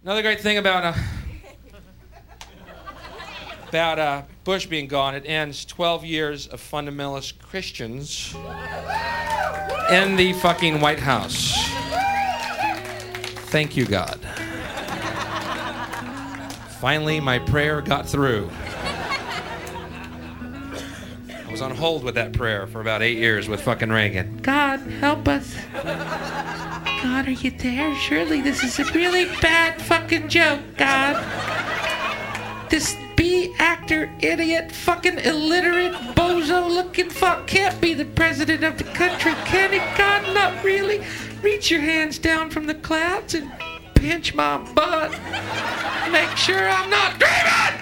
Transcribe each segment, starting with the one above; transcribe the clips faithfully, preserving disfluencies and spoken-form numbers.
Another great thing about uh, about uh, Bush being gone, it ends twelve years of fundamentalist Christians in the fucking White House. Thank you, God. Finally, my prayer got through. I was on hold with that prayer for about eight years with fucking Reagan. God, help us. God, are you there? Surely this is a really bad fucking joke, God. This B actor, idiot, fucking illiterate, bozo-looking fuck can't be the president of the country, can he? God, not really. Reach your hands down from the clouds and pinch my butt. Make sure I'm not dreaming!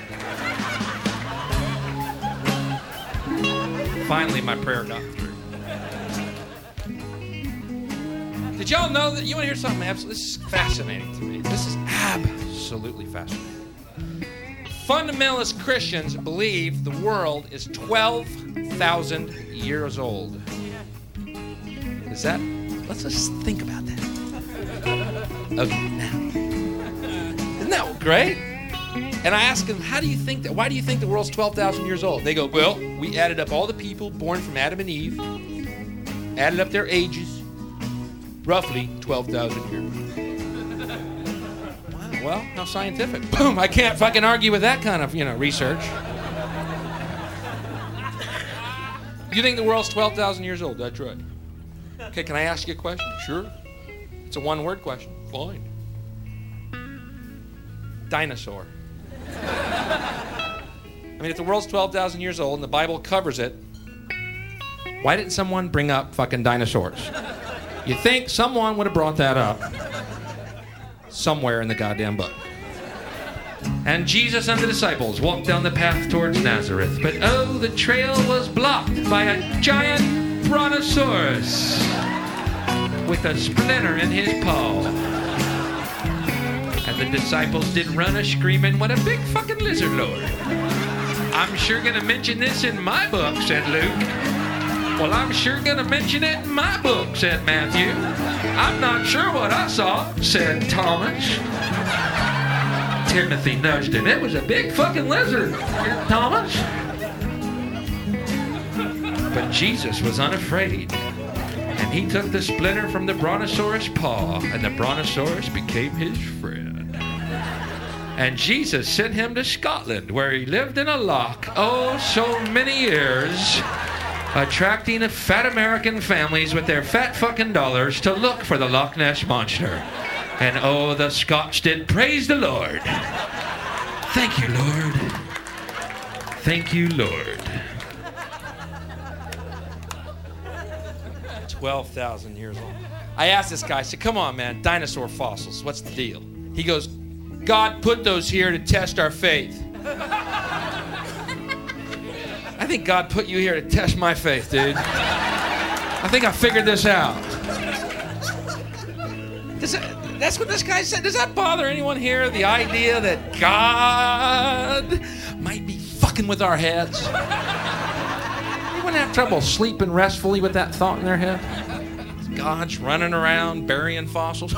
Finally, my prayer got through. Did y'all know that? You want to hear something absolutely? This is fascinating to me. This is absolutely fascinating. Fundamentalist Christians believe the world is twelve thousand years old. Is that? Let's just think about that. Okay, now. Isn't that great? And I ask them, how do you think that? Why do you think the world's twelve thousand years old? They go, well, we added up all the people born from Adam and Eve, added up their ages, roughly twelve thousand years. Wow, well, how scientific. Boom, I can't fucking argue with that kind of, you know, research. You think the world's twelve thousand years old? That's right. Okay, can I ask you a question? Sure. It's a one-word question. Fine. Dinosaur. I mean, if the world's twelve thousand years old and the Bible covers it, why didn't someone bring up fucking dinosaurs? You think someone would have brought that up somewhere in the goddamn book. And Jesus and the disciples walked down the path towards Nazareth, but oh, the trail was blocked by a giant brontosaurus with a splinter in his paw. And the disciples did run a screaming, what a big fucking lizard lord. I'm sure gonna mention this in my book, said Luke. Well, I'm sure gonna mention it in my book, said Matthew. I'm not sure what I saw, said Thomas. Timothy nudged him. It was a big fucking lizard, Thomas. But Jesus was unafraid. And he took the splinter from the brontosaurus' paw, and the brontosaurus became his friend. And Jesus sent him to Scotland, where he lived in a loch, oh, so many years, attracting fat American families with their fat fucking dollars to look for the Loch Ness Monster. And oh, the Scots did praise the Lord. Thank you, Lord. Thank you, Lord. twelve thousand years old. I asked this guy, I said, come on, man, dinosaur fossils, what's the deal? He goes, God put those here to test our faith. I think God put you here to test my faith, dude. I think I figured this out. Does that, that's what this guy said. Does that bother anyone here? The idea that God might be fucking with our heads? Anyone have trouble sleeping restfully with that thought in their head? God's running around burying fossils.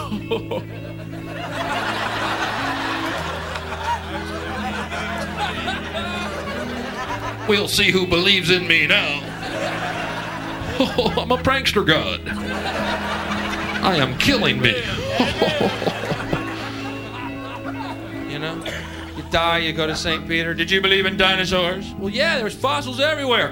We'll see who believes in me now. Oh, I'm a prankster god. I am killing me. You know, you die, you go to Saint Peter. Did you believe in dinosaurs? Well, yeah, there's fossils everywhere.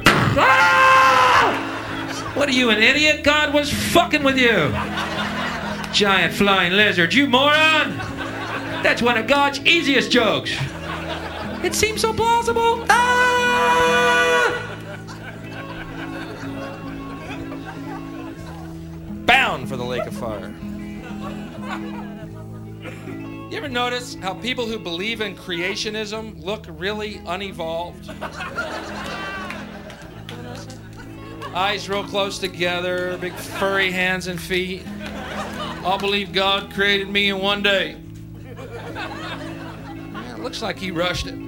Ah! What are you, an idiot? God was fucking with you. Giant flying lizard, you moron. That's one of God's easiest jokes. It seems so plausible. Ah! Bound for the lake of fire. You ever notice how people who believe in creationism look really unevolved? Eyes real close together, big furry hands and feet. I'll believe God created me in one day. Yeah, looks like he rushed it.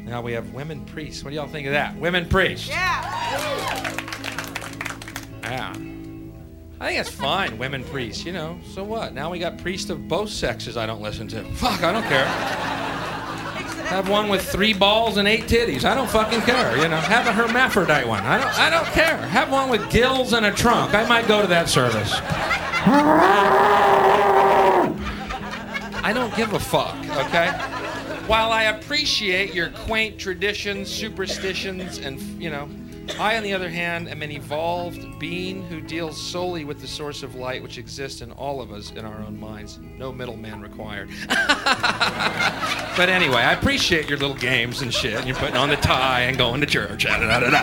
Now we have women priests. What do y'all think of that? Women priests. Yeah. Yeah. I think that's fine, women priests, you know. So what? Now we got priests of both sexes I don't listen to. Fuck, I don't care. Have one with three balls and eight titties. I don't fucking care, you know. Have a hermaphrodite one. I don't I don't care. Have one with gills and a trunk. I might go to that service. I don't give a fuck, okay? While I appreciate your quaint traditions, superstitions, and, you know, I, on the other hand, am an evolved being who deals solely with the source of light which exists in all of us in our own minds. No middleman required. But anyway, I appreciate your little games and shit, and you're putting on the tie and going to church. Da, da, da, da.